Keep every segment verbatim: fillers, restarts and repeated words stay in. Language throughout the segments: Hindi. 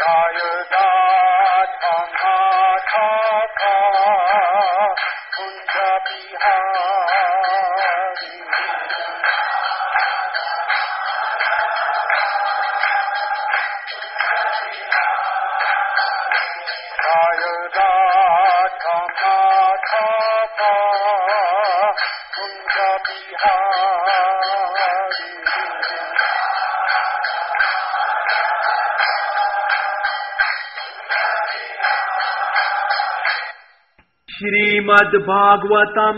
श्रीमद् भागवतम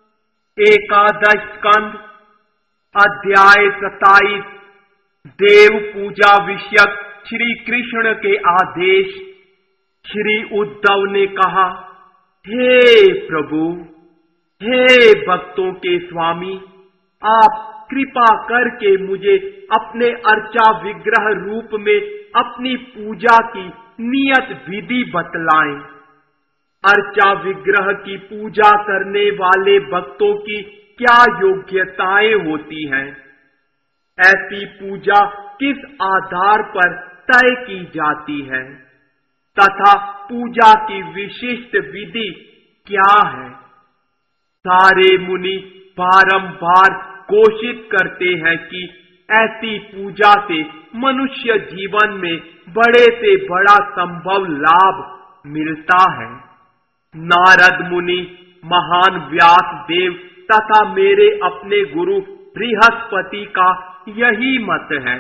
एकादश स्कंद अध्याय सताईस देव पूजा विषयक श्री कृष्ण के आदेश। श्री उद्धव ने कहा, हे प्रभु, हे भक्तों के स्वामी, आप कृपा करके मुझे अपने अर्चा विग्रह रूप में अपनी पूजा की नियत विधि बतलाएं। अर्चा विग्रह की पूजा करने वाले भक्तों की क्या योग्यताएं होती हैं? ऐसी पूजा किस आधार पर तय की जाती है तथा पूजा की विशिष्ट विधि क्या है? सारे मुनि बारंबार घोषित करते हैं कि ऐसी पूजा से मनुष्य जीवन में बड़े से बड़ा संभव लाभ मिलता है। नारद मुनि, महान व्यास देव तथा मेरे अपने गुरु बृहस्पति का यही मत है।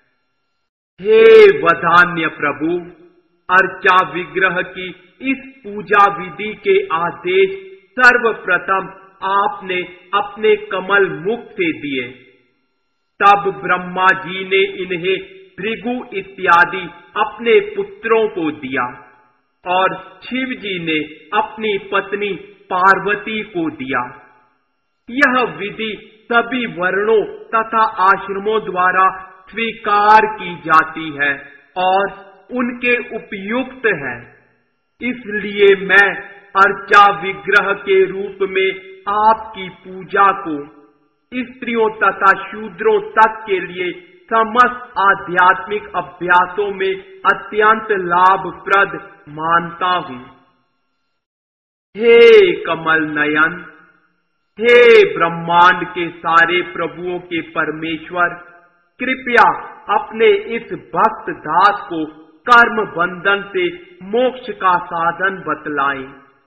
हे वधान्य प्रभु, अर्चा विग्रह की इस पूजा विधि के आदेश सर्वप्रथम आपने अपने कमल मुख से दिए। तब ब्रह्मा जी ने इन्हें भृगु इत्यादि अपने पुत्रों को दिया और शिव जी ने अपनी पत्नी पार्वती को दिया। यह विधि सभी वर्णों तथा आश्रमों द्वारा स्वीकार की जाती है और उनके उपयुक्त है। इसलिए मैं अर्चा विग्रह के रूप में आपकी पूजा को स्त्रियों तथा शूद्रों तक के लिए समस्त आध्यात्मिक अभ्यासों में अत्यंत लाभप्रद मानता हूँ। हे कमल नयन, हे ब्रह्मांड के सारे प्रभुओं के परमेश्वर, कृपया अपने इस भक्त दास को कर्म बंधन से मोक्ष का साधन बतलाएं।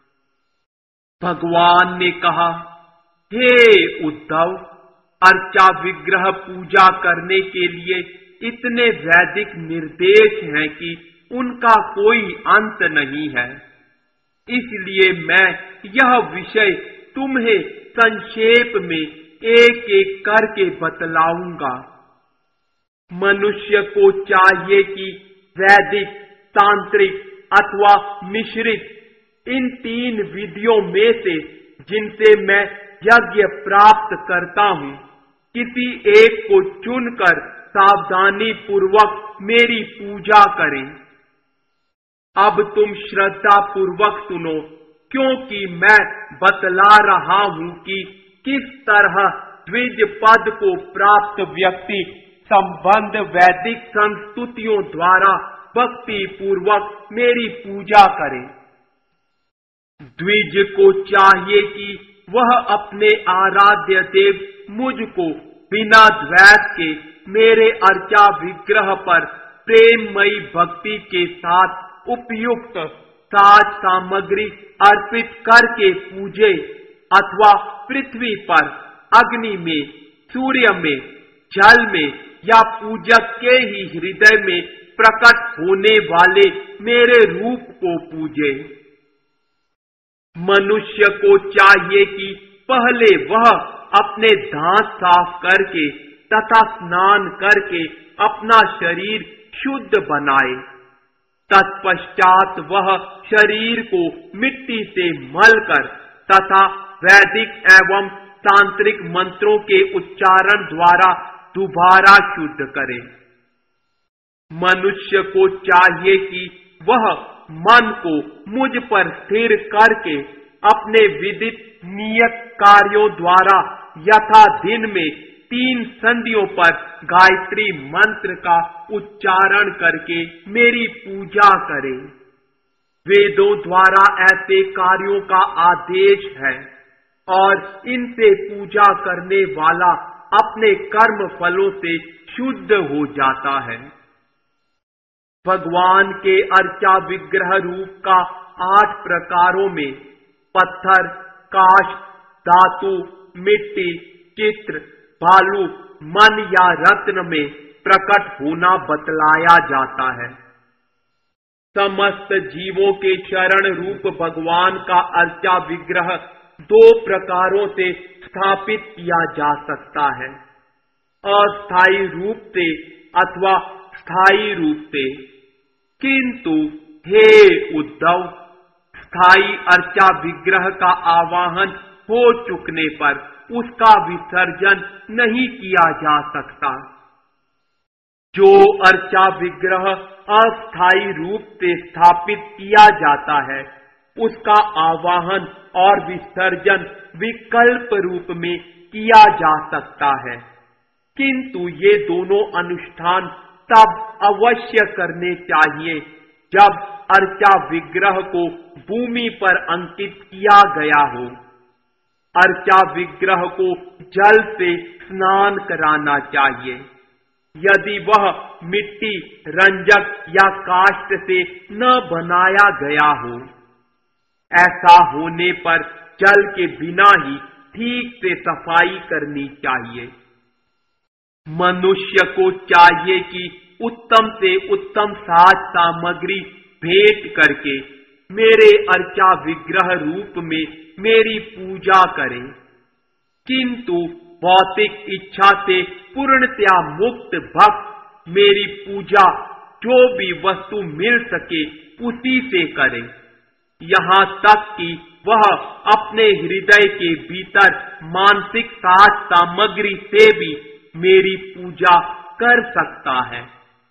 भगवान ने कहा, हे उद्धव, अर्चा विग्रह पूजा करने के लिए इतने वैदिक निर्देश हैं कि उनका कोई अंत नहीं है। इसलिए मैं यह विषय तुम्हें संक्षेप में एक एक करके बतलाऊंगा। मनुष्य को चाहिए कि वैदिक, तांत्रिक अथवा मिश्रित इन तीन विधियों में से जिनसे मैं यज्ञ प्राप्त करता हूँ, किसी एक को चुनकर सावधानी पूर्वक मेरी पूजा करें। अब तुम श्रद्धा पूर्वक सुनो, क्योंकि मैं बतला रहा हूँ कि किस तरह द्विज पद को प्राप्त व्यक्ति संबंध वैदिक संस्तुतियों द्वारा भक्ति पूर्वक मेरी पूजा करे। द्विज को चाहिए कि वह अपने आराध्य देव मुझको बिना द्वैत के मेरे अर्चा विग्रह पर प्रेममयी भक्ति के साथ उपयुक्त साज सामग्री अर्पित करके पूजे अथवा पृथ्वी पर, अग्नि में, सूर्य में, जल में या पूजक के ही हृदय में प्रकट होने वाले मेरे रूप को पूजे। मनुष्य को चाहिए कि पहले वह अपने दांत साफ करके तथा स्नान करके अपना शरीर शुद्ध बनाए। तत्पश्चात वह शरीर को मिट्टी से मलकर तथा वैदिक एवं तांत्रिक मंत्रों के उच्चारण द्वारा दोबारा शुद्ध करे। मनुष्य को चाहिए कि वह मन को मुझ पर स्थिर करके अपने विदित नियत कार्यों द्वारा यथा दिन में तीन संधियों पर गायत्री मंत्र का उच्चारण करके मेरी पूजा करे। वेदों द्वारा ऐसे कार्यों का आदेश है और इनसे पूजा करने वाला अपने कर्म फलों से शुद्ध हो जाता है। भगवान के अर्चा विग्रह रूप का आठ प्रकारों में पत्थर, काष्ठ, धातु, मिट्टी, चित्र, भालू, मन या रत्न में प्रकट होना बतलाया जाता है। समस्त जीवों के शरण रूप भगवान का अर्चा विग्रह दो प्रकारों से स्थापित किया जा सकता है, अस्थायी रूप से अथवा स्थायी रूप से। किंतु हे उद्धव, स्थायी अर्चा विग्रह का आवाहन हो चुकने पर उसका विसर्जन नहीं किया जा सकता। जो अर्चा विग्रह अस्थायी रूप से स्थापित किया जाता है, उसका आवाहन और विसर्जन विकल्प रूप में किया जा सकता है, किंतु ये दोनों अनुष्ठान तब अवश्य करने चाहिए जब अर्चा विग्रह को भूमि पर अंकित किया गया हो। अर्चा विग्रह को जल से स्नान कराना चाहिए। यदि वह मिट्टी, रंजक या काष्ठ से न बनाया गया हो, ऐसा होने पर जल के बिना ही ठीक से सफाई करनी चाहिए। मनुष्य को चाहिए कि उत्तम से उत्तम साज सामग्री भेंट करके मेरे अर्चा विग्रह रूप में मेरी पूजा करे, किंतु भौतिक इच्छा से पूर्णतया मुक्त भक्त मेरी पूजा जो भी वस्तु मिल सके उसी से करे, यहाँ तक कि वह अपने हृदय के भीतर मानसिक साज सामग्री से भी मेरी पूजा कर सकता है।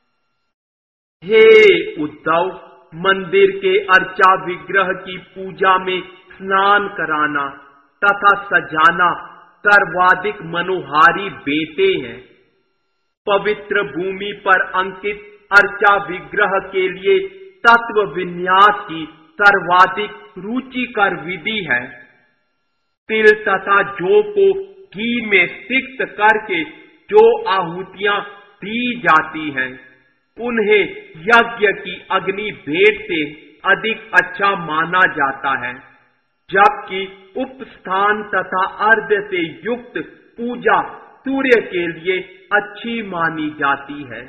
हे उद्धव, मंदिर के अर्चा विग्रह की पूजा में स्नान कराना तथा सजाना सर्वाधिक मनोहारी बेटे हैं। पवित्र भूमि पर अंकित अर्चा विग्रह के लिए तत्व विन्यास की सर्वाधिक रुचिकर विधि है। तिल तथा जौ को घी में सिक्त करके जो आहुतियां दी जाती हैं, उन्हें यज्ञ की अग्नि भेंट से अधिक अच्छा माना जाता है, जबकि उपस्थान तथा अर्घ्य से युक्त पूजा सूर्य के लिए अच्छी मानी जाती है।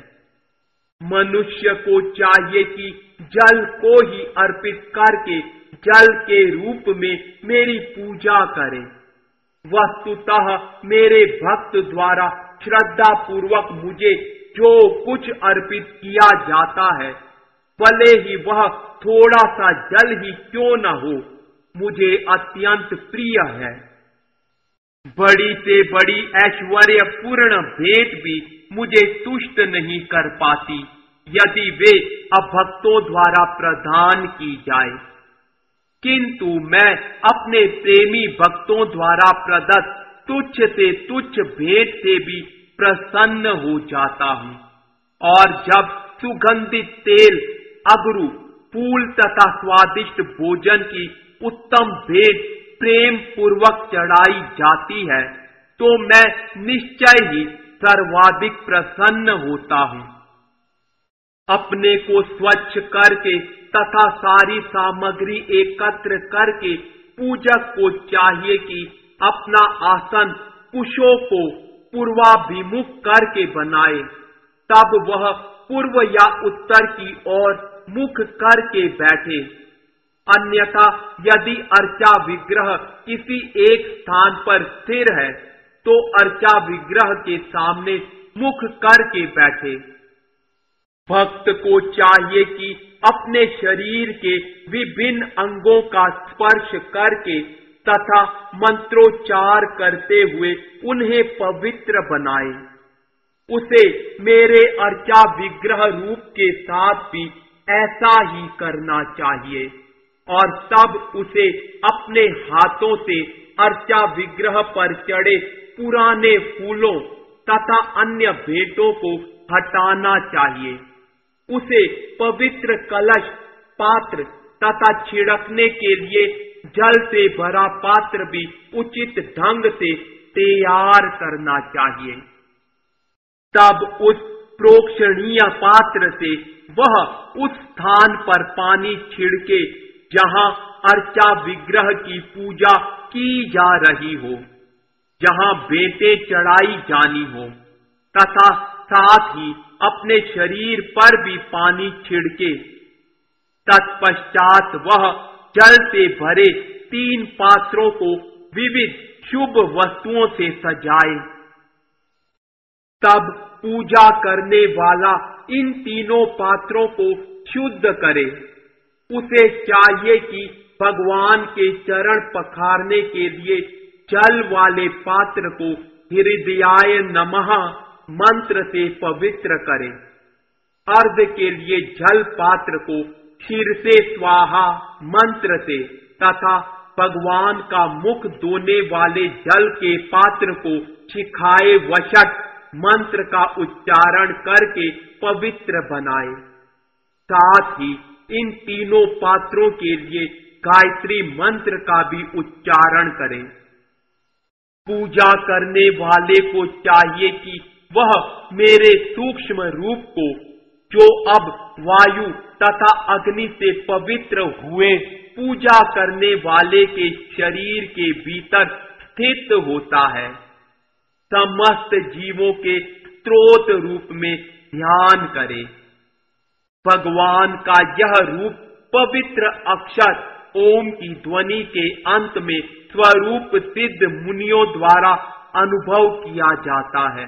मनुष्य को चाहिए कि जल को ही अर्पित करके जल के रूप में मेरी पूजा करे। वस्तुतः मेरे भक्त द्वारा श्रद्धा पूर्वक मुझे जो कुछ अर्पित किया जाता है, भले ही वह थोड़ा सा जल ही क्यों न हो, मुझे अत्यंत प्रिय है। बड़ी से बड़ी ऐश्वर्यपूर्ण भेंट भी मुझे तुष्ट नहीं कर पाती यदि वे अभक्तों द्वारा प्रदान की जाए, किंतु मैं अपने प्रेमी भक्तों द्वारा प्रदत्त तुच्छ से तुच्छ भेंट से भी प्रसन्न हो जाता हूँ। और जब सुगंधित तेल, अगरू, फूल तथा स्वादिष्ट भोजन की उत्तम भेंट प्रेम पूर्वक चढ़ाई जाती है, तो मैं निश्चय ही सर्वाधिक प्रसन्न होता हूँ। अपने को स्वच्छ करके तथा सारी सामग्री एकत्र करके पूजक को चाहिए कि अपना आसन कुशों को पूर्वाभिमुख करके बनाए, तब वह पूर्व या उत्तर की ओर मुख करके बैठे। अन्यथा यदि अर्चा विग्रह किसी एक स्थान पर स्थिर है, तो अर्चा विग्रह के सामने मुख करके बैठे। भक्त को चाहिए कि अपने शरीर के विभिन्न अंगों का स्पर्श करके तथा मंत्रोच्चार करते हुए उन्हें पवित्र बनाए। उसे मेरे अर्चा विग्रह रूप के साथ भी ऐसा ही करना चाहिए, और तब उसे अपने हाथों से अर्चा विग्रह पर चढ़े पुराने फूलों तथा अन्य भेंटों को हटाना चाहिए। उसे पवित्र कलश, पात्र तथा छिड़कने के लिए जल से भरा पात्र भी उचित ढंग से तैयार करना चाहिए। तब उस प्रोक्षणीय पात्र से वह उस स्थान पर पानी छिड़के जहां अर्चा विग्रह की पूजा की जा रही हो, जहां बेंटें चढ़ाई जानी हो, तथा साथ ही अपने शरीर पर भी पानी छिड़के। तत्पश्चात वह जल से भरे तीन पात्रों को विविध शुभ वस्तुओं से सजाए। तब पूजा करने वाला इन तीनों पात्रों को शुद्ध करे। उसे चाहिए कि भगवान के चरण पखारने के लिए जल वाले पात्र को हृदयाय नमः मंत्र से पवित्र करे। अर्घ के लिए जल पात्र को शीर्षे स्वाहा मंत्र से तथा भगवान का मुख धोने वाले जल के पात्र को शिखाए वशट मंत्र का उच्चारण करके पवित्र बनाए। साथ ही इन तीनों पात्रों के लिए गायत्री मंत्र का भी उच्चारण करें। पूजा करने वाले को चाहिए कि वह मेरे सूक्ष्म रूप को, जो अब वायु तथा अग्नि से पवित्र हुए पूजा करने वाले के शरीर के भीतर स्थित होता है, समस्त जीवों के स्रोत रूप में ध्यान करे। भगवान का यह रूप पवित्र अक्षर ओम की ध्वनि के अंत में स्वरूप सिद्ध मुनियों द्वारा अनुभव किया जाता है।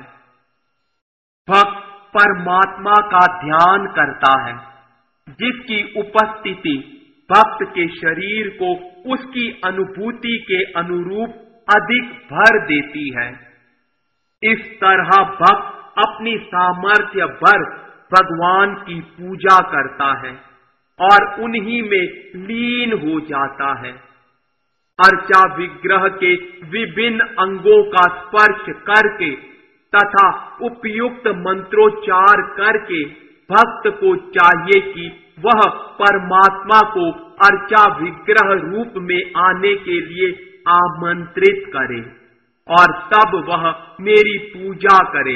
भक्त परमात्मा का ध्यान करता है, जिसकी उपस्थिति भक्त के शरीर को उसकी अनुभूति के अनुरूप अधिक भर देती है। इस तरह भक्त अपनी सामर्थ्य भर भगवान की पूजा करता है और उन्हीं में लीन हो जाता है। अर्चा विग्रह के विभिन्न अंगों का स्पर्श करके तथा उपयुक्त मंत्रोच्चार करके भक्त को चाहिए कि वह परमात्मा को अर्चा विग्रह रूप में आने के लिए आमंत्रित करे और तब वह मेरी पूजा करे।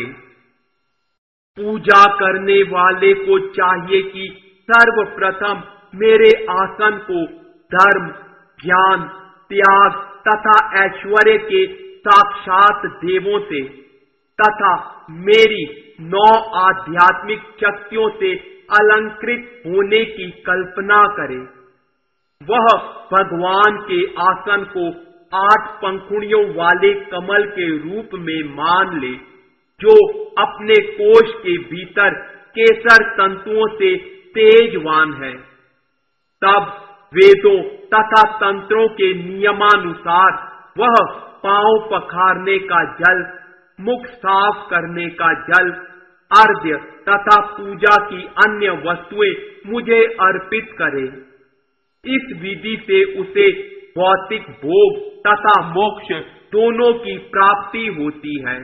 पूजा करने वाले को चाहिए कि सर्वप्रथम मेरे आसन को धर्म, ज्ञान, त्याग तथा ऐश्वर्य के साक्षात देवों से तथा मेरी नौ आध्यात्मिक शक्तियों से अलंकृत होने की कल्पना करे। वह भगवान के आसन को आठ पंखुड़ियों वाले कमल के रूप में मान ले, जो अपने कोश के भीतर केसर तंतुओं से तेजवान है। तब वेदों तथा तंत्रों के नियमानुसार वह पांव पखारने का जल, मुख साफ करने का जल, अर्घ्य तथा पूजा की अन्य वस्तुएं मुझे अर्पित करे। इस विधि से उसे भौतिक भोग तथा मोक्ष दोनों की प्राप्ति होती है।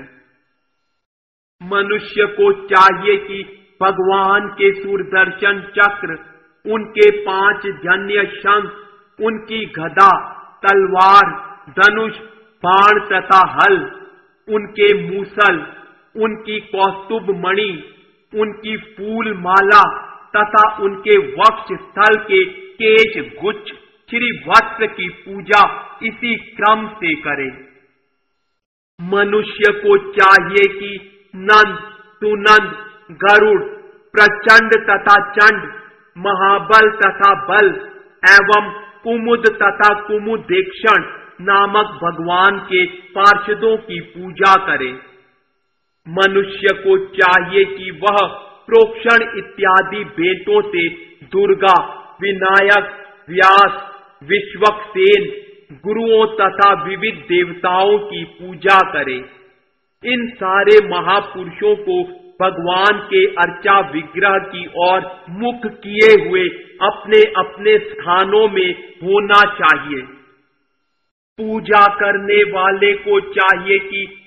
मनुष्य को चाहिए कि भगवान के सुदर्शन चक्र, उनके पांच जन्य शंख, उनकी गदा, तलवार, धनुष, बाण तथा हल, उनके मूसल, उनकी कौस्तुभ मणि, उनकी फूल माला तथा उनके वक्ष स्थल के केश गुच्छ श्री वत्स की पूजा इसी क्रम से करे। मनुष्य को चाहिए कि नंद, सुनंद, गरुड़, प्रचंड तथा चंड, महाबल तथा बल एवं कुमुद तथा कुमुदेक्षण नामक भगवान के पार्षदों की पूजा करे। मनुष्य को चाहिए कि वह प्रोक्षण इत्यादि भेंटों से दुर्गा, विनायक, व्यास, विश्वक्सेन, गुरुओं तथा विविध देवताओं की पूजा करे। इन सारे महापुरुषों को भगवान के अर्चा विग्रह की ओर मुख किए हुए अपने अपने स्थानों में होना चाहिए। पूजा करने वाले को चाहिए कि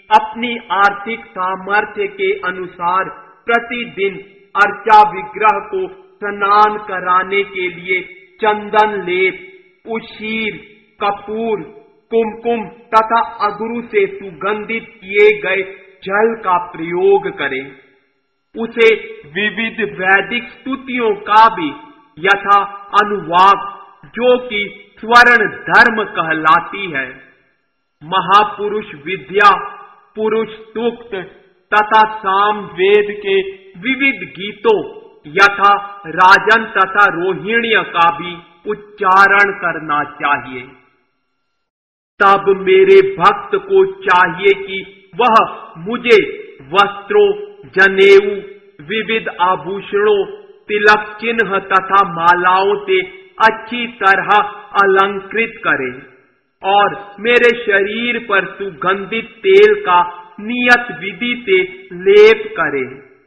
अपनी आर्थिक सामर्थ्य के अनुसार प्रतिदिन अर्चा विग्रह को स्नान कराने के लिए चंदन लेप, उशीर, कपूर, कुमकुम तथा अगरू से सुगंधित किए गए जल का प्रयोग करें। उसे विविध वैदिक स्तुतियों का भी यथा अनुवाद, जो कि स्वर्ण धर्म कहलाती है, महापुरुष विद्या, पुरुष सूक्त तथा साम वेद के विविध गीतों यथा राजन तथा रोहिण्य का भी उच्चारण करना चाहिए। तब मेरे भक्त को चाहिए कि वह मुझे वस्त्रों, जनेऊ, विविध आभूषणों, तिलक चिन्ह तथा मालाओं से अच्छी तरह अलंकृत करे और मेरे शरीर पर सुगंधित तेल का नियत विधि से लेप करे।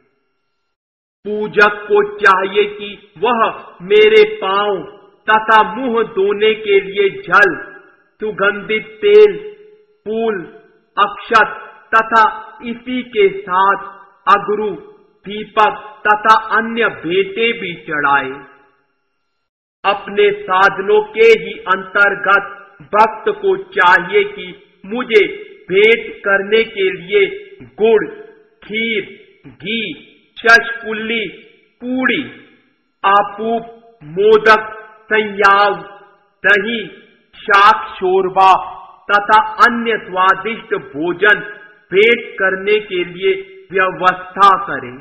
पूजक को चाहिए कि वह मेरे पांव तथा मुंह धोने के लिए जल, सुगंधित तेल, फूल, अक्षत तथा इसी के साथ अगरू, दीपक तथा अन्य भेंटें भी चढ़ाए। अपने साधनों के ही अंतर्गत भक्त को चाहिए कि मुझे भेंट करने के लिए गुड़, खीर, घी, शशपुल्ली, पूड़ी, आपूप, मोदक, संयाव, दही, शाक शोरबा तथा अन्य स्वादिष्ट भोजन भेंट करने के लिए व्यवस्था करें।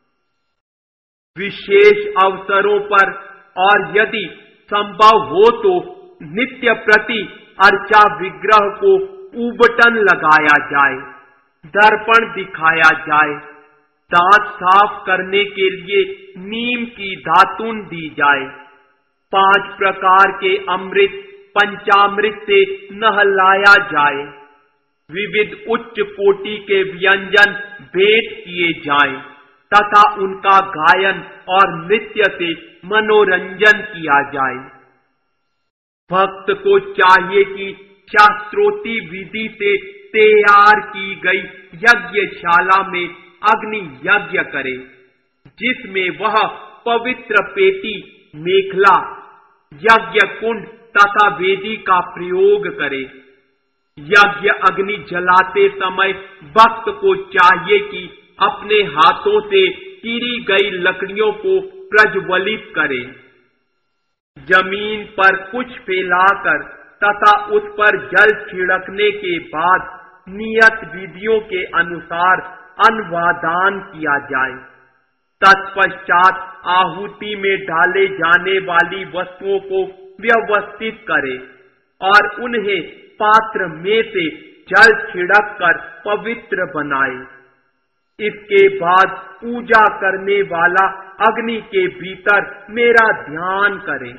विशेष अवसरों पर और यदि संभव हो तो नित्य प्रति अर्चा विग्रह को उबटन लगाया जाए, दर्पण दिखाया जाए, दांत साफ करने के लिए नीम की धातुन दी जाए, पांच प्रकार के अमृत पंचामृत से नहलाया जाए, विविध उच्च कोटि के व्यंजन भेंट किए जाएं तथा उनका गायन और नृत्य से मनोरंजन किया जाए। भक्त को चाहिए कि शास्त्रोक्ति विधि से तैयार की गई यज्ञशाला में अग्नि यज्ञ करे, जिसमें वह पवित्र पेटी, मेखला, यज्ञ कुंड तथा वेदी का प्रयोग करे। यज्ञ अग्नि जलाते समय भक्त को चाहिए कि अपने हाथों से चीरी गई लकड़ियों को प्रज्वलित करे। जमीन पर कुछ फैलाकर तथा उस पर जल छिड़कने के बाद नियत विधियों के अनुसार अन्नवादान किया जाए। तत्पश्चात आहुति में डाले जाने वाली वस्तुओं को व्यवस्थित करे और उन्हें पात्र में से जल छिड़क कर पवित्र बनाए। इसके बाद पूजा करने वाला अग्नि के भीतर मेरा ध्यान करे।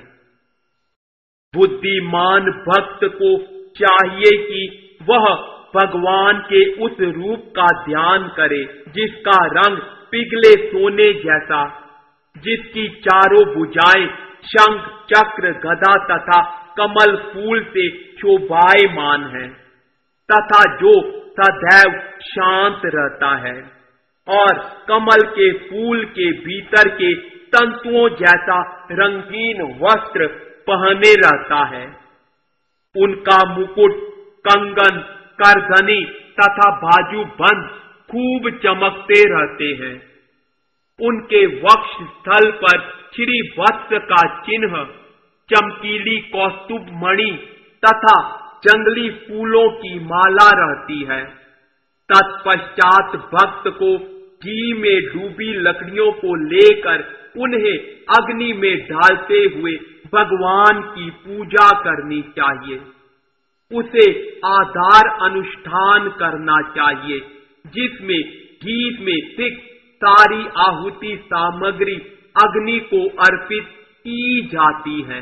बुद्धिमान भक्त को चाहिए कि वह भगवान के उस रूप का ध्यान करे जिसका रंग पिघले सोने जैसा, जिसकी चारों भुजाएं शंख, चक्र, गदा तथा कमल फूल से शोभायमान है तथा जो सदैव शांत रहता है और कमल के फूल के भीतर के तंतुओं जैसा रंगीन वस्त्र पहने रहता है। उनका मुकुट, कंगन, करधनी तथा बाजूबंद खूब चमकते रहते हैं। उनके वक्ष स्थल पर श्री वत्स का चिन्ह, चमकीली कौस्तुभ मणि तथा जंगली फूलों की माला रहती है। तत्पश्चात भक्त को घी में डूबी लकड़ियों को लेकर उन्हें अग्नि में डालते हुए भगवान की पूजा करनी चाहिए। उसे आधार अनुष्ठान करना चाहिए जिसमें घी में सिक सारी आहुति सामग्री अग्नि को अर्पित की जाती है।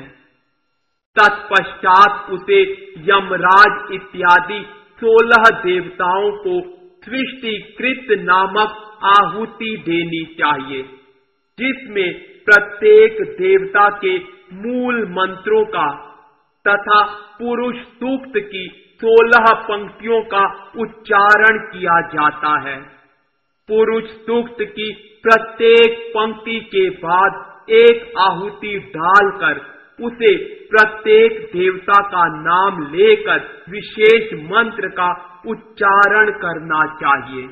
तत्पश्चात उसे यमराज इत्यादि सोलह देवताओं को सृष्टिकृत नामक आहुति देनी चाहिए, जिसमें प्रत्येक देवता के मूल मंत्रों का तथा पुरुष सूक्त की सोलह पंक्तियों का उच्चारण किया जाता है। पुरुष सूक्त की प्रत्येक पंक्ति के बाद एक आहुति डालकर उसे प्रत्येक देवता का नाम लेकर विशेष मंत्र का उच्चारण करना चाहिए।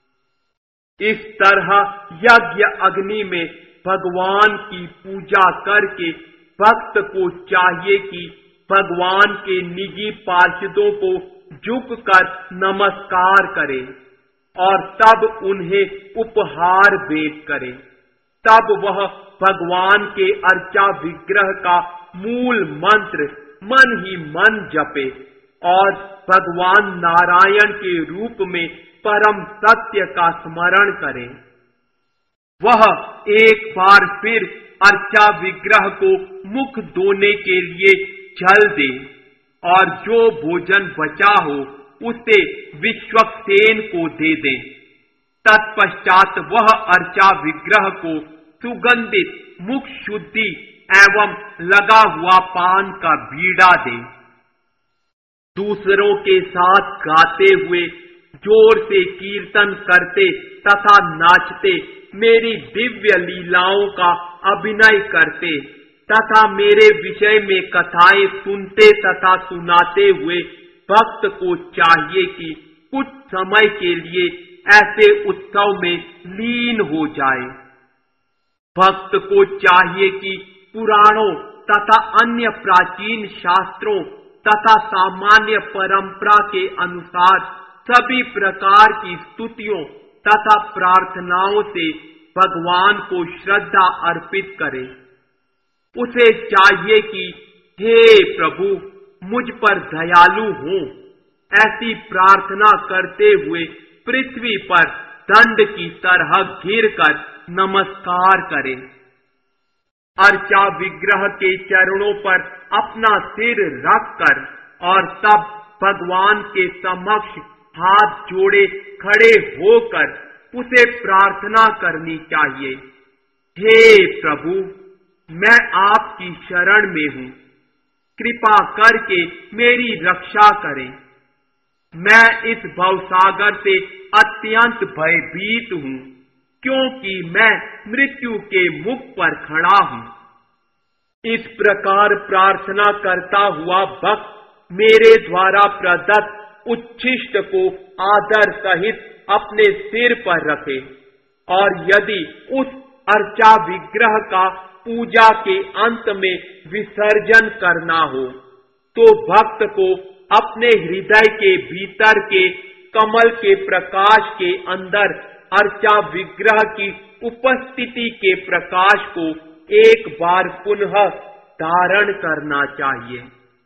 इस तरह यज्ञ अग्नि में भगवान की पूजा करके भक्त को चाहिए कि भगवान के निजी पार्षदों को झुककर नमस्कार करे और तब उन्हें उपहार भेंट करे। तब वह भगवान के अर्चा विग्रह का मूल मंत्र मन ही मन जपे और भगवान नारायण के रूप में परम सत्य का स्मरण करे। वह एक बार फिर अर्चा विग्रह को मुख धोने के लिए जल दे और जो भोजन बचा हो उसे विश्वक्सेन को दे दे। तत्पश्चात वह अर्चा विग्रह को सुगंधित मुख शुद्धि एवं लगा हुआ पान का बीड़ा दे। दूसरों के साथ गाते हुए जोर से कीर्तन करते तथा नाचते मेरी दिव्य लीलाओं का अभिनय करते तथा मेरे विषय में कथाएं सुनते तथा सुनाते हुए भक्त को चाहिए कि कुछ समय के लिए ऐसे उत्सव में लीन हो जाए। भक्त को चाहिए कि पुराणों तथा अन्य प्राचीन शास्त्रों तथा सामान्य परंपरा के अनुसार सभी प्रकार की स्तुतियों तथा प्रार्थनाओं से भगवान को श्रद्धा अर्पित करे। उसे चाहिए कि हे प्रभु मुझ पर दयालु हो, ऐसी प्रार्थना करते हुए पृथ्वी पर दंड की तरह गिरकर नमस्कार करे। अर्चा विग्रह के चरणों पर अपना सिर रखकर और तब भगवान के समक्ष हाथ जोड़े खड़े होकर उसे प्रार्थना करनी चाहिए। हे प्रभु मैं आपकी शरण में हूँ, कृपा करके मेरी रक्षा करें। मैं इस भवसागर से अत्यंत भयभीत हूँ क्योंकि मैं मृत्यु के मुख पर खड़ा हूँ। इस प्रकार प्रार्थना करता हुआ भक्त मेरे द्वारा प्रदत्त उच्छिष्ट को आदर सहित अपने सिर पर रखे और यदि उस अर्चा विग्रह का पूजा के अंत में विसर्जन करना हो तो भक्त को अपने हृदय के भीतर के कमल के प्रकाश के अंदर अर्चा विग्रह की उपस्थिति के प्रकाश को एक बार पुनः धारण करना चाहिए।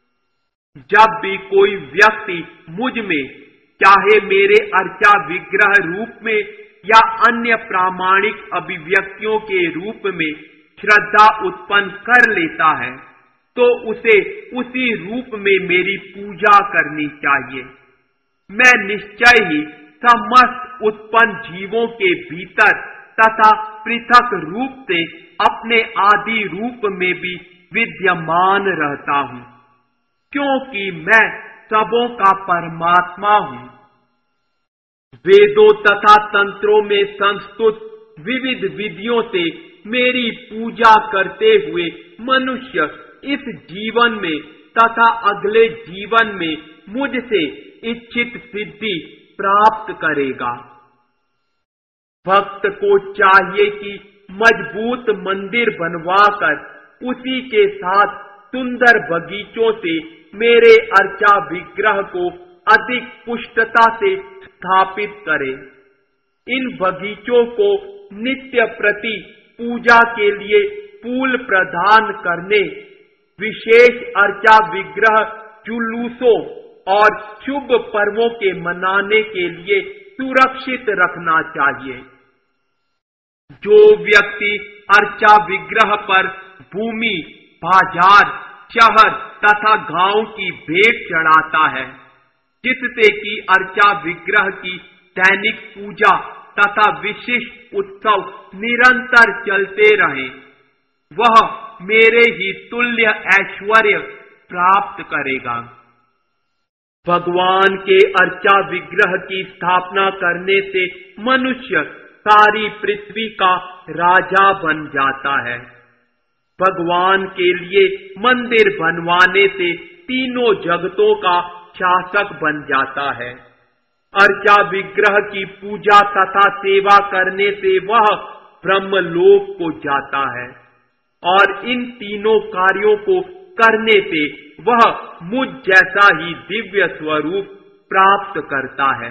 जब भी कोई व्यक्ति मुझ में चाहे मेरे अर्चा विग्रह रूप में या अन्य प्रामाणिक अभिव्यक्तियों के रूप में श्रद्धा उत्पन्न कर लेता है तो उसे उसी रूप में मेरी पूजा करनी चाहिए। मैं निश्चय ही समस्त उत्पन्न जीवों के भीतर तथा पृथक रूप से अपने आदि रूप में भी विद्यमान रहता हूँ क्योंकि मैं सबों का परमात्मा हूँ। वेदों तथा तंत्रों में संस्तुत विविध विधियों से मेरी पूजा करते हुए मनुष्य इस जीवन में तथा अगले जीवन में मुझसे इच्छित सिद्धि प्राप्त करेगा। भक्त को चाहिए कि मजबूत मंदिर बनवाकर उसी के साथ सुंदर बगीचों से मेरे अर्चा विग्रह को अधिक पुष्टता से स्थापित करे। इन बगीचों को नित्य प्रति पूजा के लिए फूल प्रदान करने, विशेष अर्चा विग्रह जुलूसों और शुभ पर्वों के मनाने के लिए सुरक्षित रखना चाहिए। जो व्यक्ति अर्चा विग्रह पर भूमि, बाजार, शहर तथा गांव की भेंट चढ़ाता है जिससे कि अर्चा विग्रह की दैनिक पूजा तथा विशिष्ट उत्सव निरंतर चलते रहे, वह मेरे ही तुल्य ऐश्वर्य प्राप्त करेगा। भगवान के अर्चा विग्रह की स्थापना करने से मनुष्य सारी पृथ्वी का राजा बन जाता है। भगवान के लिए मंदिर बनवाने से तीनों जगतों का शासक बन जाता है। अर्चा विग्रह की पूजा तथा सेवा करने से वह ब्रह्मलोक को जाता है और इन तीनों कार्यों को करने से वह मुझ जैसा ही दिव्य स्वरूप प्राप्त करता है।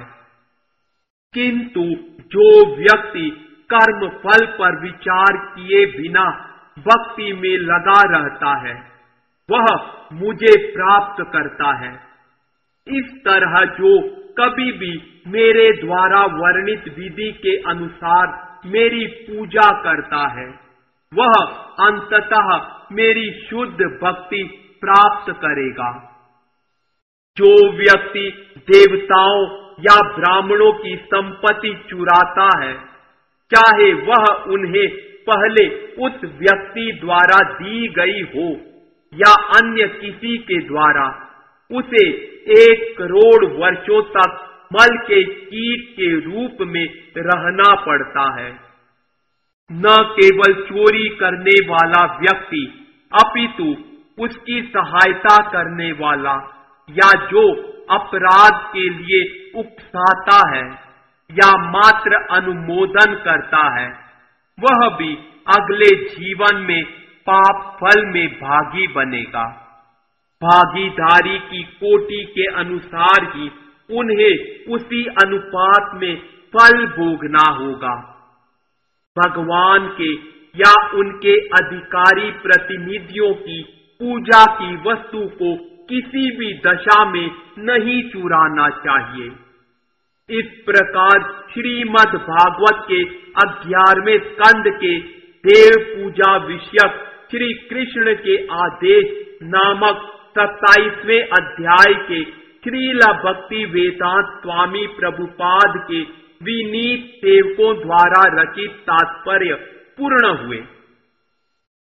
किंतु जो व्यक्ति कर्म फल पर विचार किए बिना भक्ति में लगा रहता है वह मुझे प्राप्त करता है। इस तरह जो कभी भी मेरे द्वारा वर्णित विधि के अनुसार मेरी पूजा करता है वह अंततः मेरी शुद्ध भक्ति प्राप्त करेगा। जो व्यक्ति देवताओं या ब्राह्मणों की संपत्ति चुराता है, चाहे वह उन्हें पहले उस व्यक्ति द्वारा दी गई हो या अन्य किसी के द्वारा, उसे एक करोड़ वर्षों तक मल के कीट के रूप में रहना पड़ता है। न केवल चोरी करने वाला व्यक्ति अपितु उसकी सहायता करने वाला या जो अपराध के लिए उकसाता है या मात्र अनुमोदन करता है, वह भी अगले जीवन में पाप फल में भागी बनेगा। भागीदारी की कोटि के अनुसार ही उन्हें उसी अनुपात में फल भोगना होगा। भगवान के या उनके अधिकारी प्रतिनिधियों की पूजा की वस्तु को किसी भी दशा में नहीं चुराना चाहिए। इस प्रकार श्रीमद् भागवत के ग्यारहवें स्कंद के देव पूजा विषयक श्री कृष्ण के आदेश नामक सत्ताईसवें अध्याय के श्रील भक्ति वेदांत स्वामी प्रभुपाद के विनीत सेवकों द्वारा रचित तात्पर्य पूर्ण हुए।